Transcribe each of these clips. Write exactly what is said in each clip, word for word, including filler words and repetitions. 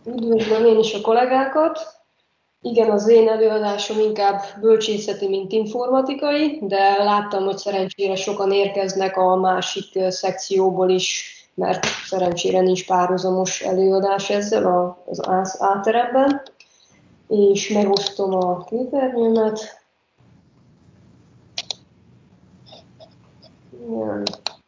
Üdvözlöm én is a kollégákat. Igen, az én előadásom inkább bölcsészeti, mint informatikai, de láttam, hogy szerencsére sokan érkeznek a másik szekcióból is, mert szerencsére nincs párhuzamos előadás ezzel az A-teremben. És megosztom a képernyőmet. Igen.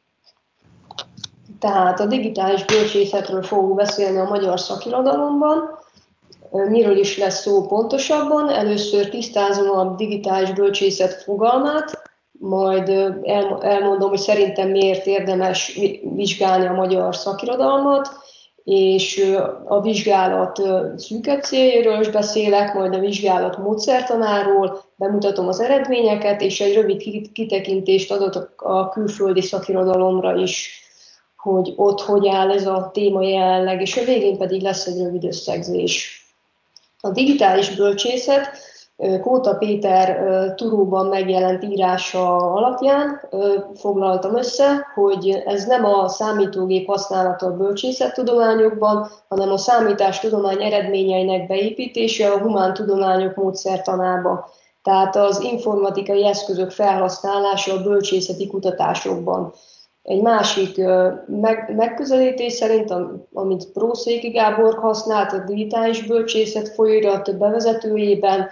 Tehát a digitális bölcsészetről fogunk beszélni a magyar szakirodalomban. Miről is lesz szó pontosabban? Először tisztázom a digitális bölcsészet fogalmát, majd elmondom, hogy szerintem miért érdemes vizsgálni a magyar szakirodalmat, és a vizsgálat szűkebb céljéről is beszélek, majd a vizsgálat módszertanáról, bemutatom az eredményeket, és egy rövid kitekintést adok a külföldi szakirodalomra is, hogy ott hogy áll ez a téma jelenleg, és a végén pedig lesz egy rövid összegzés. A digitális bölcsészet Kóta Péter Turóban megjelent írása alapján foglaltam össze, hogy ez nem a számítógép használata a bölcsészettudományokban, hanem a számítástudomány eredményeinek beépítése a humántudományok módszertanába. Tehát az informatikai eszközök felhasználása a bölcsészeti kutatásokban. Egy másik meg, megközelítés szerint, amit Prószéki Gábor használt a digitális bölcsészet folyóirat bevezetőjében,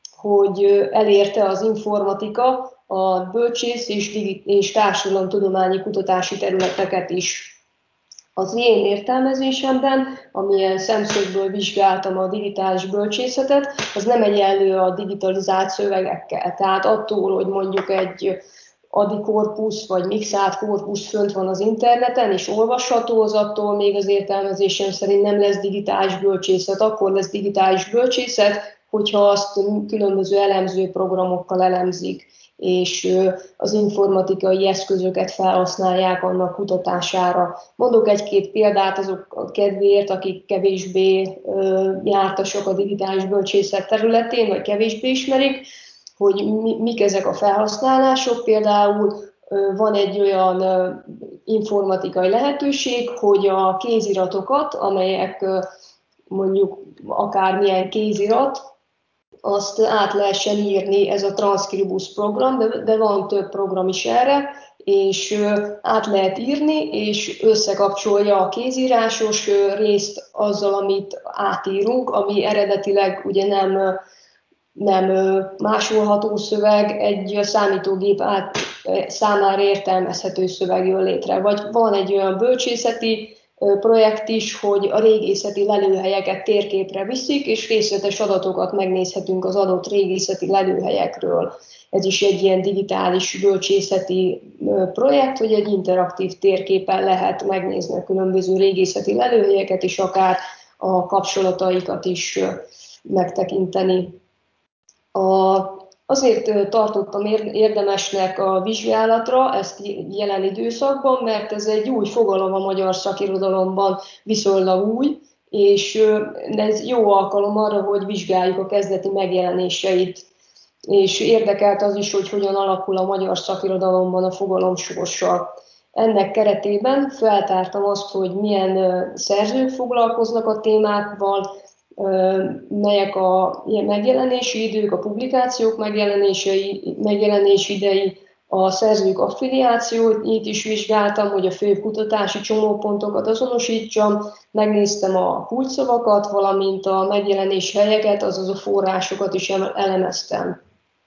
hogy elérte az informatika a bölcsész és, és társadalomtudományi kutatási területeket is. Az én értelmezésemben, amilyen szemszögből vizsgáltam a digitális bölcsészetet, az nem egyenlő a digitalizált szövegekkel. Tehát attól, hogy mondjuk egy adi korpusz vagy mixált korpusz fönt van az interneten, és olvasható, az attól még az értelmezésem szerint nem lesz digitális bölcsészet. Akkor lesz digitális bölcsészet, hogyha azt különböző elemző programokkal elemzik, és az informatikai eszközöket felhasználják annak kutatására. Mondok egy-két példát azok a kedvéért, akik kevésbé jártasok a digitális bölcsészet területén, vagy kevésbé ismerik, hogy mik ezek a felhasználások. Például van egy olyan informatikai lehetőség, hogy a kéziratokat, amelyek mondjuk akármilyen kézirat, azt át lehessen írni, ez a Transcribus program, de, de van több program is erre, és át lehet írni, és összekapcsolja a kézírásos részt azzal, amit átírunk, ami eredetileg ugye nem nem másolható szöveg, egy számítógép át, számára értelmezhető szöveg jön létre. Vagy van egy olyan bölcsészeti projekt is, hogy a régészeti lelőhelyeket térképre viszik, és részletes adatokat megnézhetünk az adott régészeti lelőhelyekről. Ez is egy ilyen digitális bölcsészeti projekt, hogy egy interaktív térképen lehet megnézni a különböző régészeti lelőhelyeket, és akár a kapcsolataikat is megtekinteni. A, azért tartottam érdemesnek a vizsgálatra ezt jelen időszakban, mert ez egy új fogalom a magyar szakirodalomban, viszonylag új, és ez jó alkalom arra, hogy vizsgáljuk a kezdeti megjelenéseit. És érdekelt az is, hogy hogyan alakul a magyar szakirodalomban a fogalom sorsa. Ennek keretében feltártam azt, hogy milyen szerzők foglalkoznak a témákkal, melyek a megjelenési idők, a publikációk megjelenési idei, a szerzők affiliációit is vizsgáltam, hogy a fő kutatási csomópontokat azonosítsam, megnéztem a kulcsszavakat, valamint a megjelenési helyeket, azaz a forrásokat is elemeztem.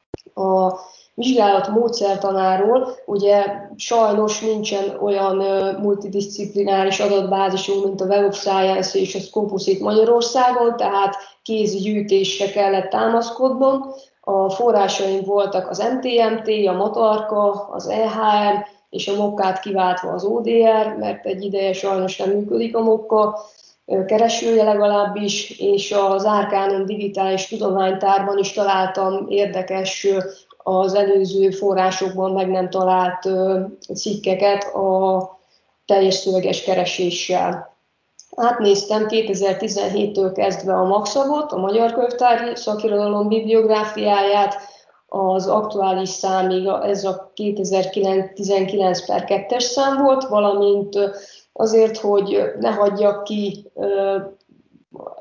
A vizsgálat módszertanáról ugye sajnos nincsen olyan multidisciplináris adatbázisunk, mint a Web of Science és a Scopus itt Magyarországon, tehát kézi gyűjtésre kellett támaszkodnom. A forrásaim voltak az em té em té, a Matarka, az e há em és a Mokkát kiváltva az o dé er, mert egy ideje sajnos nem működik a Mokka keresője legalábbis, és az Arcanum digitális tudománytárban is találtam érdekes, az előző forrásokban meg nem talált cikkeket a teljes szöveges kereséssel. Átnéztem kétezer-tizenhéttől kezdve a Maxavot, a Magyar Könyvtári Szakirodalom bibliográfiáját, az aktuális számig ez a kétezer-tizenkilenc per kettes szám volt, valamint azért, hogy ne hagyjak ki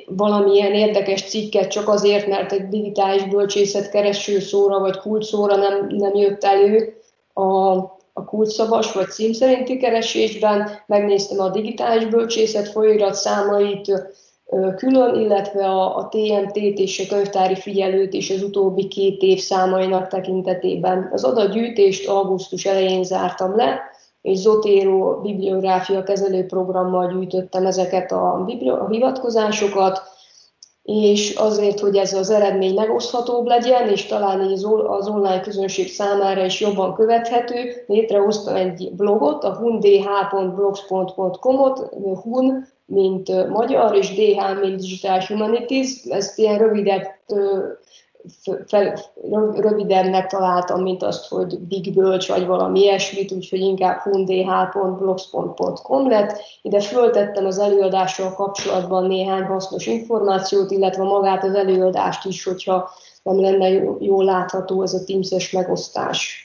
valamilyen érdekes cikket csak azért, mert egy digitális bölcsészet keresőszóra vagy kulcsszóra nem, nem jött elő a, a kulcsszavas vagy cím szerinti keresésben. Megnéztem a digitális bölcsészet folyóirat számait külön, illetve a, a té em té-t és a könyvtári figyelőt és az utóbbi két év számainak tekintetében. Az adatgyűjtést augusztus elején zártam le, és Zotero bibliográfia kezelő programmal gyűjtöttem ezeket a, a hivatkozásokat, és azért, hogy ez az eredmény megoszthatóbb legyen, és talán így az online közönség számára is jobban követhető, létrehoztam egy blogot, a hundh pont blogspot pont com-ot, hun, mint magyar, és dh, mint Digital Humanities. Ezt ilyen rövidebb, fel, rövidebbnek találtam, mint azt, hogy Big Bölcs, vagy valami ilyesmit, úgyhogy inkább hundh pont blogspot pont com lett. Ide föltettem az előadással kapcsolatban néhány hasznos információt, illetve magát az előadást is, hogyha nem lenne jól látható ez a Teams-es megosztás.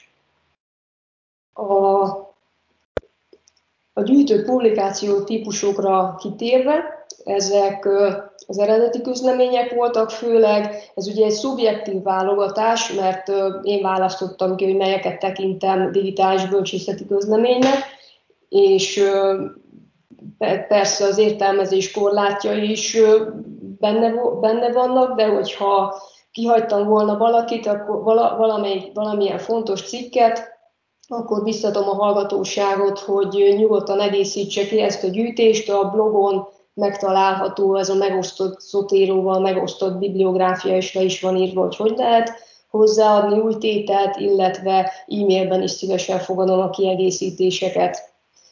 A A gyűjtött publikáció típusokra kitérve, ezek az eredeti közlemények voltak főleg, ez ugye egy szubjektív válogatás, mert én választottam ki, hogy melyeket tekintem digitális bölcsészeti közleménynek, és persze az értelmezés korlátjai is benne, benne vannak, de hogyha kihagytam volna valakit, akkor valamely, valamilyen fontos cikket, akkor biztatom a hallgatóságot, hogy nyugodtan egészítse ki ezt a gyűjtést. A blogon megtalálható ez a megosztott Zoteroval, megosztott bibliográfia, és le is van írva, hogy hogy lehet hozzáadni új tételt, illetve e-mailben is szívesen fogadom a kiegészítéseket.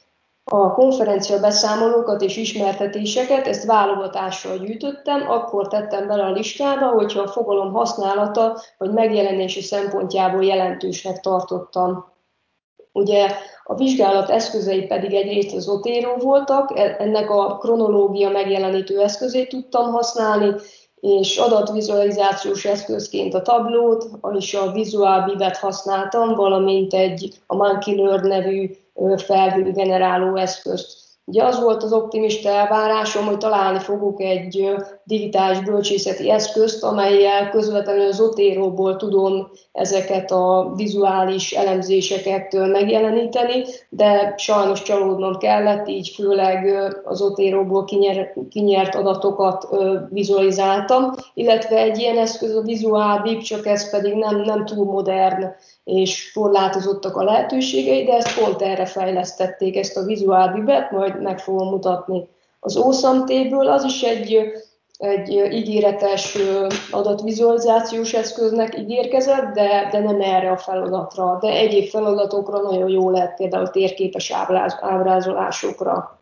A konferencia beszámolókat és ismertetéseket, ezt válogatással gyűjtöttem, akkor tettem bele a listába, hogyha a fogalom használata vagy megjelenési szempontjából jelentősnek tartottam. Ugye a vizsgálat eszközei pedig egyrészt az Zotero voltak, ennek a kronológia megjelenítő eszközét tudtam használni, és adatvizualizációs eszközként a Tableau-t és a Visual Bib-et használtam, valamint egy a Monkey nevű felhőgeneráló eszközt. Ugye az volt az optimista elvárásom, hogy találni fogok egy digitális bölcsészeti eszközt, amellyel közvetlenül az Zoteroból tudom ezeket a vizuális elemzéseket megjeleníteni, de sajnos csalódnom kellett, így főleg az Zoteroból kinyer, kinyert adatokat vizualizáltam, illetve egy ilyen eszköz a Visual Bib, csak ez pedig nem, nem túl modern, és korlátozottak a lehetőségei, de ezt pont erre fejlesztették, ezt a Visual Bib-et, majd meg fogom mutatni. Az Awesome Table az is egy, egy ígéretes adatvizualizációs eszköznek ígérkezett, de, de nem erre a feladatra, de egyéb feladatokra nagyon jó lehet, például térképes ábrázolásokra.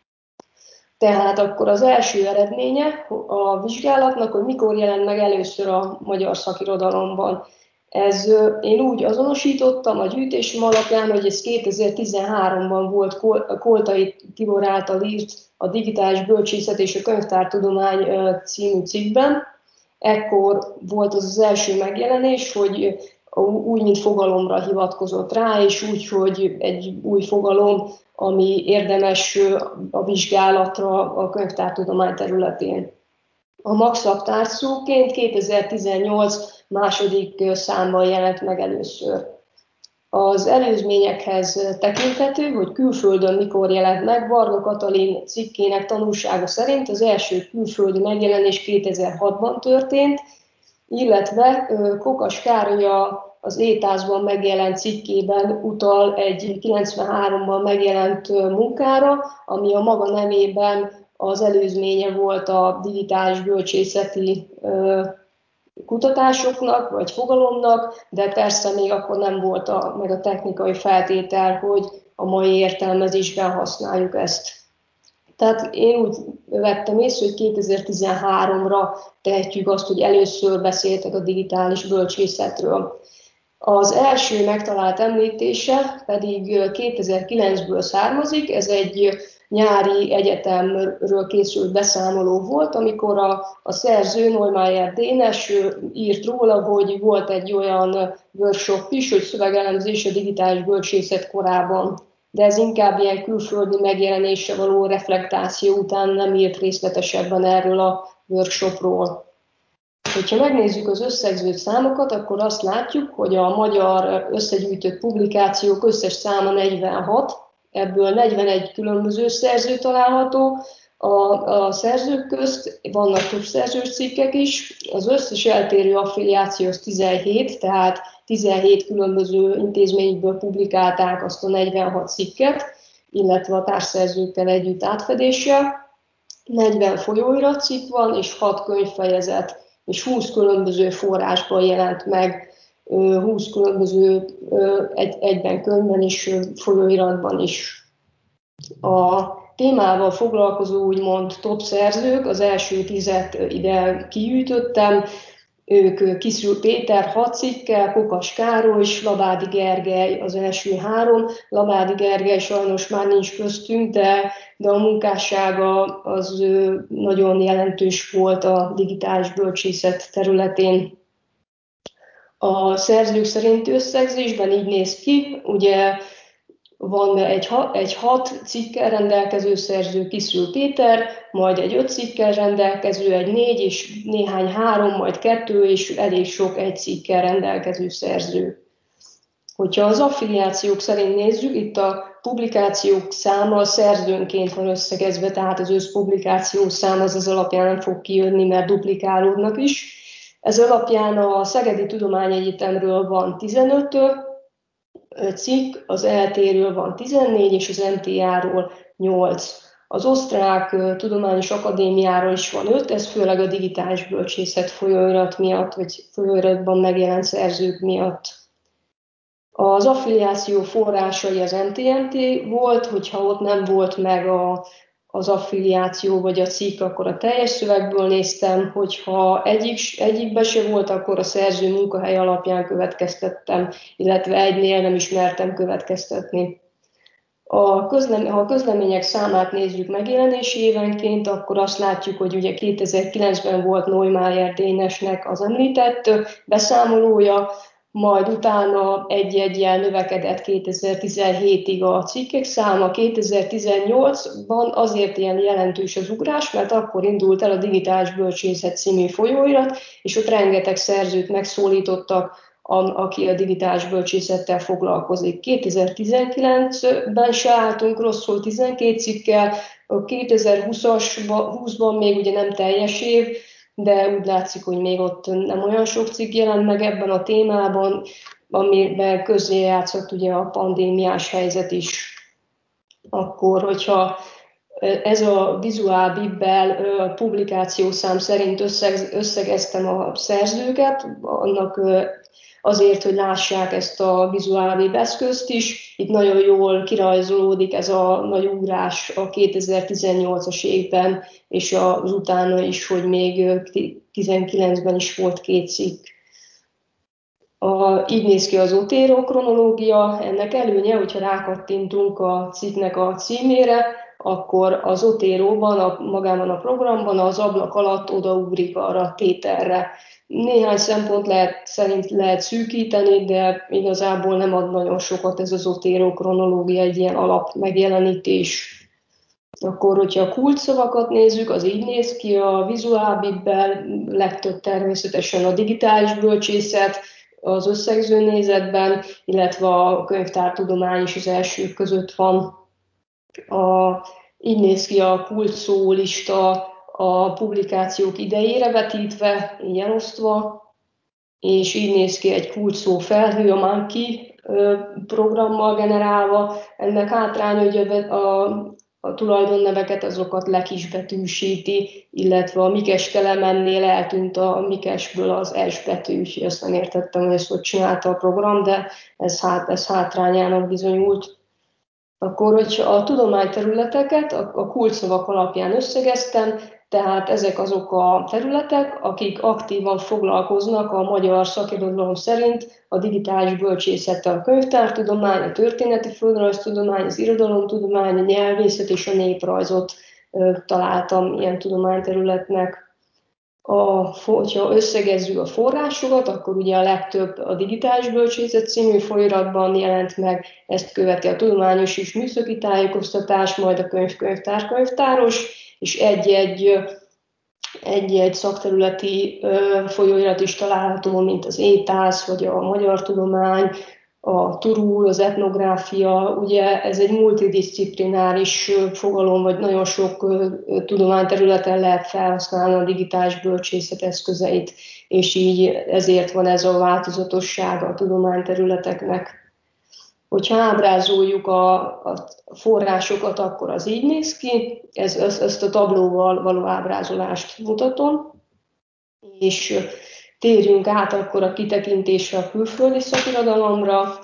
Tehát akkor az első eredménye a vizsgálatnak, hogy mikor jelent meg először a magyar szakirodalomban. Ez, én úgy azonosítottam a gyűjtésem alapján, hogy ez kétezer-tizenháromban volt Koltai Tibor által írt a Digitális Bölcsészet és a Könyvtártudomány című cikkben. Ekkor volt az az első megjelenés, hogy úgy, mint fogalomra hivatkozott rá, és úgy, hogy egy új fogalom, ami érdemes a vizsgálatra a könyvtártudomány területén. A Maxlab tárgyszóként kétezer-tizennyolc második számban jelent meg először. Az előzményekhez tekinthető, hogy külföldön mikor jelent meg, Varga Katalin cikkének tanúsága szerint az első külföldi megjelenés kétezer-hatban történt, illetve Kokas Károly az Étázban megjelent cikkében utal egy kilencvenháromban megjelent munkára, ami a maga nevében az előzménye volt a digitális bölcsészeti kutatásoknak, vagy fogalomnak, de persze még akkor nem volt a, meg a technikai feltétel, hogy a mai értelmezésben használjuk ezt. Tehát én úgy vettem észre, hogy kétezer-tizenháromra tehetjük azt, hogy először beszéltek a digitális bölcsészetről. Az első megtalált említése pedig kétezer-kilencből származik, ez egy nyári egyetemről készült beszámoló volt, amikor a, a szerző Neumeier Dénes írt róla, hogy volt egy olyan workshop is, hogy szövegelemzés a digitális bölcsészet korában, de ez inkább ilyen külföldi megjelenésre való reflektáció után nem írt részletesebben erről a workshopról. Hogyha megnézzük az összegző számokat, akkor azt látjuk, hogy a magyar összegyűjtött publikációk összes száma negyvenhat, ebből negyvenegy különböző szerző található. A, a szerzők közt vannak több szerzős cikkek is, az összes eltérő affiliáció az tizenhét, tehát tizenhét különböző intézményből publikálták azt a negyvenhat cikket, illetve a társszerzőkkel együtt átfedéssel. negyven folyóiratcikk van, és hat könyvfejezet, és húsz különböző forrásban jelent meg, húsz különböző egy, egyben könyvben és folyóiratban is. A témával foglalkozó úgymond top szerzők, az első tizet ide kigyűjtöttem, ők Kiszül Péter hat cikkel, Kokas Károly és Labádi Gergely az első három. Labádi Gergely sajnos már nincs köztünk, de, de a munkássága az nagyon jelentős volt a digitális bölcsészet területén. A szerzők szerinti összegzésben így néz ki, ugye van egy, egy hat cikkel rendelkező szerző, Kiszül Péter, majd egy öt cikkel rendelkező, egy négy és néhány három, majd kettő, és elég sok egy cikkel rendelkező szerző. Hogyha az affiliációk szerint nézzük, itt a publikációk száma szerzőnként van összegezve, tehát az összpublikáció szám az az alapján nem fog kijönni, mert duplikálódnak is. Ez alapján a Szegedi Tudományegyetemről van tizenöt cikk, az é el té-ről van tizennégy, és az em té á-ról nyolc. Az Osztrák Tudományos Akadémiáról is van öt, ez főleg a digitális bölcsészet folyóirat miatt, vagy folyóiratban megjelent szerzők miatt. Az affiliáció forrásai az em té em té volt, hogyha ott nem volt meg a, az affiliáció vagy a cikk, akkor a teljes szövegből néztem, hogyha egyik, egyikbe se volt, akkor a szerző munkahely alapján következtettem, illetve egynél nem ismertem következtetni. A közlem, ha a közlemények számát nézzük megjelenési évenként, akkor azt látjuk, hogy ugye kétezer-kilencben volt Neumayer Dénesnek az említett beszámolója, majd utána egy-egyel növekedett kétezer-tizenhétig a cikkek száma, kétezer-tizennyolcban azért ilyen jelentős az ugrás, mert akkor indult el a Digitális Bölcsészet című folyóirat, és ott rengeteg szerzőt megszólítottak, a, aki a digitális bölcsészettel foglalkozik. kétezer-tizenkilencben se álltunk rosszul, tizenkét cikkel, a kétezer-húszban még ugye nem teljes év, de úgy látszik, hogy még ott nem olyan sok cikk jelent meg ebben a témában, amiben közrejátszott ugye a pandémiás helyzet is. Akkor, hogyha ez a Visual Bibbel publikációszám szerint összeg, összegeztem a szerzőket, annak azért, hogy lássák ezt a Visual Bib eszközt is. Itt nagyon jól kirajzolódik ez a nagy ugrás a kétezer-tizennyolcas évben, és az utána is, hogy még tizenkilencben is volt két cikk. A, így néz ki az Otero kronológia, ennek előnye, hogyha rákattintunk a cikknek a címére, akkor az Oteróban, a, magában a programban az ablak alatt odaugrik arra a tételre. Néhány szempont lehet, szerint lehet szűkíteni, de igazából nem ad nagyon sokat ez az Otero kronológia, egy ilyen alap megjelenítés. Akkor, hogyha a kulcsszavakat nézzük, az így néz ki a Visual Bibbel, legtöbb természetesen a digitális bölcsészet, az összegző nézetben, illetve a könyvtártudomány is az elsők között van. A, így néz ki a kulcsszó lista a publikációk idejére vetítve, így elosztva, és így néz ki egy kulcsszó felhő, a Monkey programmal generálva. Ennek hátránya, hogy a, a tulajdonneveket azokat lekisbetűsíti, illetve a Mikes Telemennél eltűnt a Mikesből az S betű, úgyhogy azt nem értettem, hogy ezt hogy csinálta a program, de ez, hát, ez hátrányának bizonyult. Akkor, hogyha a tudományterületeket a, a kulcsszavak alapján összegeztem, tehát ezek azok a területek, akik aktívan foglalkoznak a magyar szakirodalom szerint a digitális bölcsészettel, a könyvtártudomány, a történeti földrajztudomány, az irodalomtudomány, a nyelvészet és a néprajzot ö, találtam ilyen tudományterületnek. A, hogyha összegezzük a forrásokat, akkor ugye a legtöbb a Digitális Bölcsészet című folyóiratban jelent meg, ezt követi a tudományos és műszaki tájékoztatás, majd a könyv-könyvtár-könyvtáros, és egy-egy egy-egy szakterületi ö, folyóirat is található, mint az étász, vagy a magyar tudomány, a turul, az etnográfia, ugye ez egy multidisciplináris fogalom, vagy nagyon sok tudományterületen lehet felhasználni a digitális bölcsészet eszközeit, és így ezért van ez a változatossága a tudományterületeknek. Hogyha ábrázoljuk a, a forrásokat, akkor az így néz ki, ez, ezt, ezt a tablóval való ábrázolást mutatom, és térjünk át akkor a kitekintésre a külföldi szakirodalomra.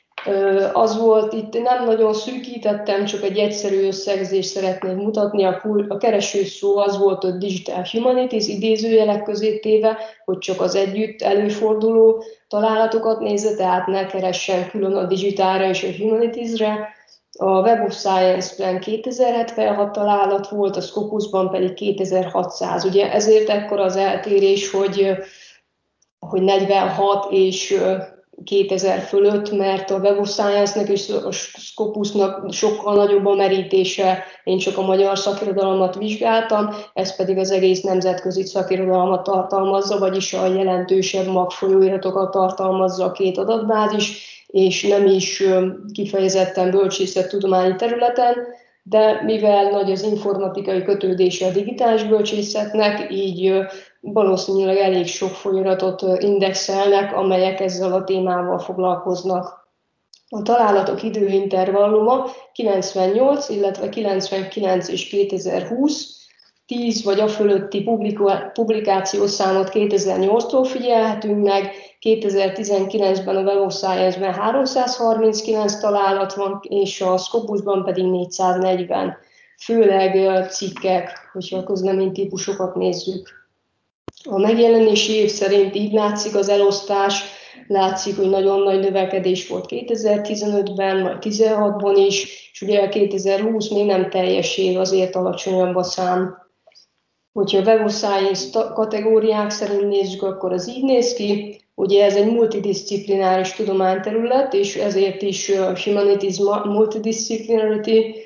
Az volt, itt nem nagyon szűkítettem, csak egy egyszerű összegzést szeretnék mutatni. A, a keresőszó az volt a Digital Humanities idézőjelek közé téve, hogy csak az együtt előforduló találatokat nézze, tehát ne keressen külön a digitálra és a humanitiesre. A Web of Science-ben kétezer-hetvenhat találat volt, a Scopusban pedig kétezer-hatszáz. Ugye ezért ekkor az eltérés, hogy, hogy negyvenhat és kétezer fölött, mert a Web of Science-nek és a Scopusnak sokkal nagyobb a merítése, én csak a magyar szakirodalmat vizsgáltam, ez pedig az egész nemzetközi szakirodalmat tartalmazza, vagyis a jelentősebb magfolyóiratokat tartalmazza a két adatbázis, és nem is kifejezetten bölcsészettudományi területen, de mivel nagy az informatikai kötődése a digitális bölcsészetnek, így valószínűleg elég sok folyóiratot indexelnek, amelyek ezzel a témával foglalkoznak. A találatok időintervalluma kilencvennyolc, illetve kilencvenkilenc és kétezer-húsz, tíz vagy a fölötti publikációs számot kétezer-nyolctól figyelhetünk meg, kétezer-tizenkilencben a Web of Science-ben háromszázharminckilenc találat van, és a Scopusban pedig négyszáznegyven, főleg cikkek, hogyha a közleménytípusokat nézzük. A megjelenési év szerint így látszik az elosztás, látszik, hogy nagyon nagy növekedés volt kétezer-tizenötben, majd tizenhatban is, és ugye a kétezer-húsz még nem teljes év, azért alacsonyabb a szám. Hogyha a Web of Science kategóriák szerint nézzük, akkor az így néz ki. Ugye ez egy multidisciplináris tudományterület, és ezért is Humanities Multidisciplinarity,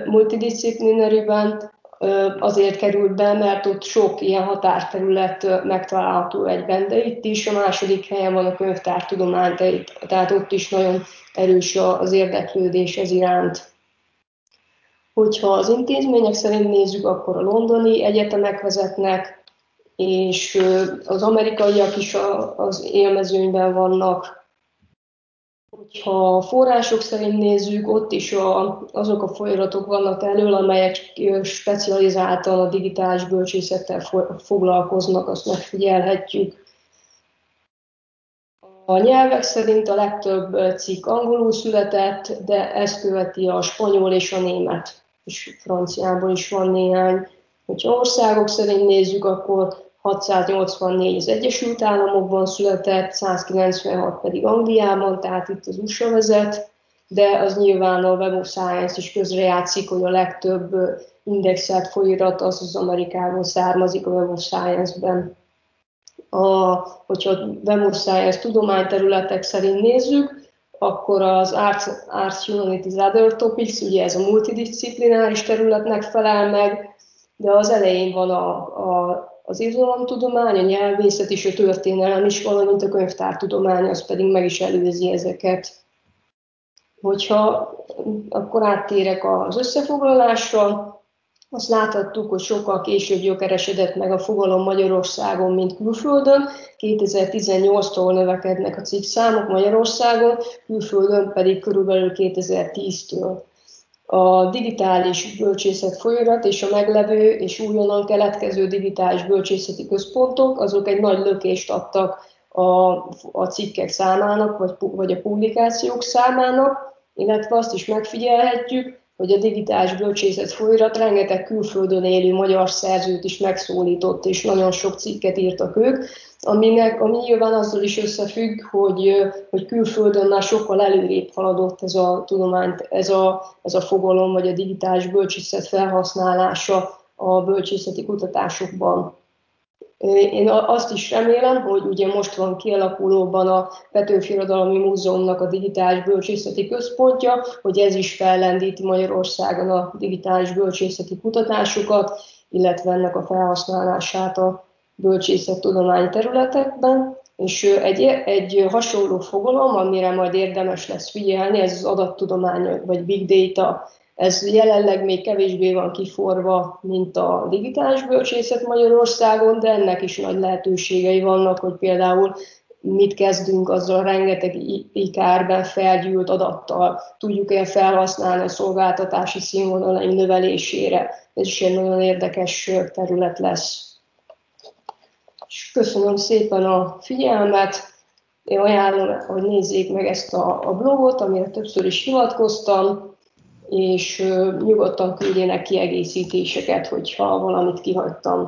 multidisciplinary-ben azért került be, mert ott sok ilyen határterület megtalálható egyben, de itt is a második helyen van a könyvtártudomány, tehát ott is nagyon erős az érdeklődés ez iránt. Hogyha az intézmények szerint nézzük, akkor a londoni egyetemek vezetnek, és az amerikaiak is az élmezőnyben vannak. Ha a források szerint nézzük, ott is a, azok a folyóiratok vannak elől, amelyek specializáltan a digitális bölcsészettel foglalkoznak, azt megfigyelhetjük. A nyelvek szerint a legtöbb cikk angolul született, de ezt követi a spanyol és a német, és franciából is van néhány. Ha országok szerint nézzük, akkor hatszáznyolcvannégy az Egyesült Államokban született, százkilencvenhat pedig Angliában, tehát itt az u es á vezet, de az nyilván a Web of Science is közrejátszik, hogy a legtöbb indexelt folyóirat az az Amerikából származik a Web of Science-ben. A, hogyha a Web of Science tudományterületek szerint nézzük, akkor az Arts, Arts Humanities Other Topics, ugye ez a multidisciplináris területnek felel meg, de az elején van a, a az irodalomtudomány, a nyelvészet és a történelem is, valamint a könyvtártudomány, az pedig meg is előzi ezeket. Hogyha akkor áttérek az összefoglalásra, azt láthattuk, hogy sokkal később gyökeresedett meg a fogalom Magyarországon, mint külföldön. kétezer-tizennyolctól növekednek a cikkszámok Magyarországon, külföldön pedig körülbelül kétezer-tíztől. A digitális bölcsészet folyóirat és a meglevő és újonnan keletkező digitális bölcsészeti központok, azok egy nagy lökést adtak a, a cikkek számának, vagy, vagy a publikációk számának, illetve azt is megfigyelhetjük, hogy a digitális bölcsészet folyóirat rengeteg külföldön élő magyar szerzőt is megszólított, és nagyon sok cikket írtak ők, aminek, ami nyilván azzal is összefügg, hogy, hogy külföldön már sokkal előrébb haladott ez a tudomány, ez a, ez a fogalom, vagy a digitális bölcsészet felhasználása a bölcsészeti kutatásokban. Én azt is remélem, hogy ugye most van kialakulóban a Petőfi Irodalmi Múzeumnak a digitális bölcsészeti központja, hogy ez is fellendíti Magyarországon a digitális bölcsészeti kutatásokat, illetve ennek a felhasználását a bölcsészettudományi területekben. És egy, egy hasonló fogalom, amire majd érdemes lesz figyelni, ez az adattudomány vagy big data. Ez jelenleg még kevésbé van kiforva, mint a digitális bölcsészet Magyarországon, de ennek is nagy lehetőségei vannak, hogy például mit kezdünk azzal a rengeteg I K R-ben felgyűlt adattal, tudjuk-e felhasználni a szolgáltatási színvonalaink növelésére. Ez is egy nagyon érdekes terület lesz. És köszönöm szépen a figyelmet, én ajánlom, hogy nézzék meg ezt a, a blogot, amire többször is hivatkoztam, és nyugodtan küldjenek kiegészítéseket, hogyha valamit kihagytam.